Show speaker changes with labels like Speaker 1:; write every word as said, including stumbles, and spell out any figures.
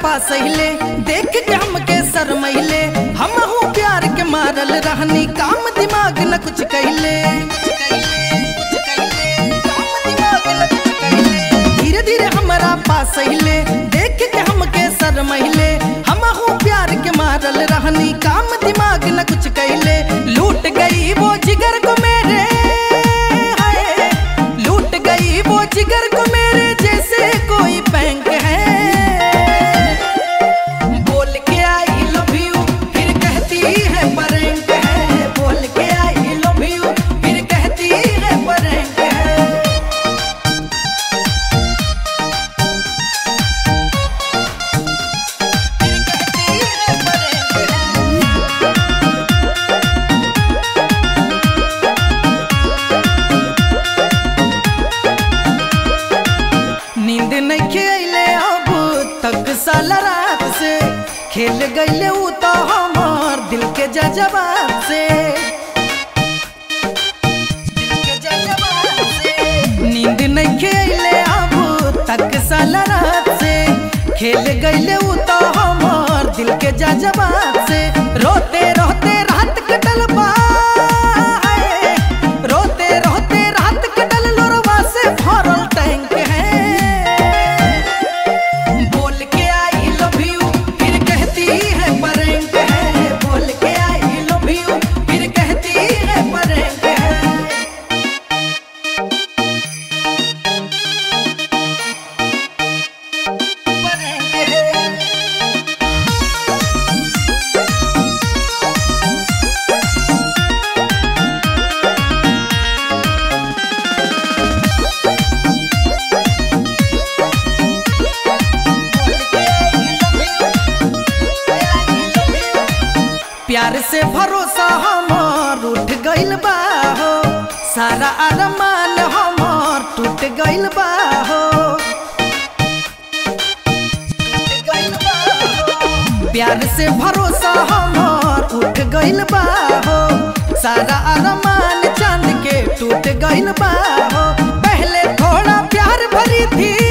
Speaker 1: पास हिले, देख के हमके शरमैले। हम हूँ प्यार के मारल रहनी, काम दिमाग न कुछ कहले। धीरे धीरे हमारा पास हिले, देख के हमके शरमैले। हम हूँ प्यार के मारल रहनी, काम दिमाग न कुछ कहले। लूट गई वो जिगर को मेरे, हाय लूट गई वो जिगर को मेरे, जैसे कोई बैंक है। बोल के आई लव यू फिर कहती है परैंक है। बोल के आई लव यू फिर कहती है परैंक है। फिर कहती है परैंक है। नींद नहीं खेले अब तक साल रात से, खेल गईले उ तो हमार दिल के जज्बात से। दिल के जज्बात से नींद नहीं खेले अब तक साल रात से, खेल गईले उ तो हमार दिल के जज्बात से। रोते रोते रात कटल बा, रोते रोते रात कटल लोरवा से भरल टैंक है। बोल के आई लव यू फिर कहती है परैंक है। बोल के आई लव यू फिर कहती है परैंक है। परैंक है। प्यार से भरोसा हमार उठ गइल बा हो, सारा अरमान हमार टूट गइल बा हो। प्यार से भरोसा हमार उठ गइल बा हो, सारा अरमान चांद के टूट गइल बा हो। पहले थोड़ा प्यार भरी थी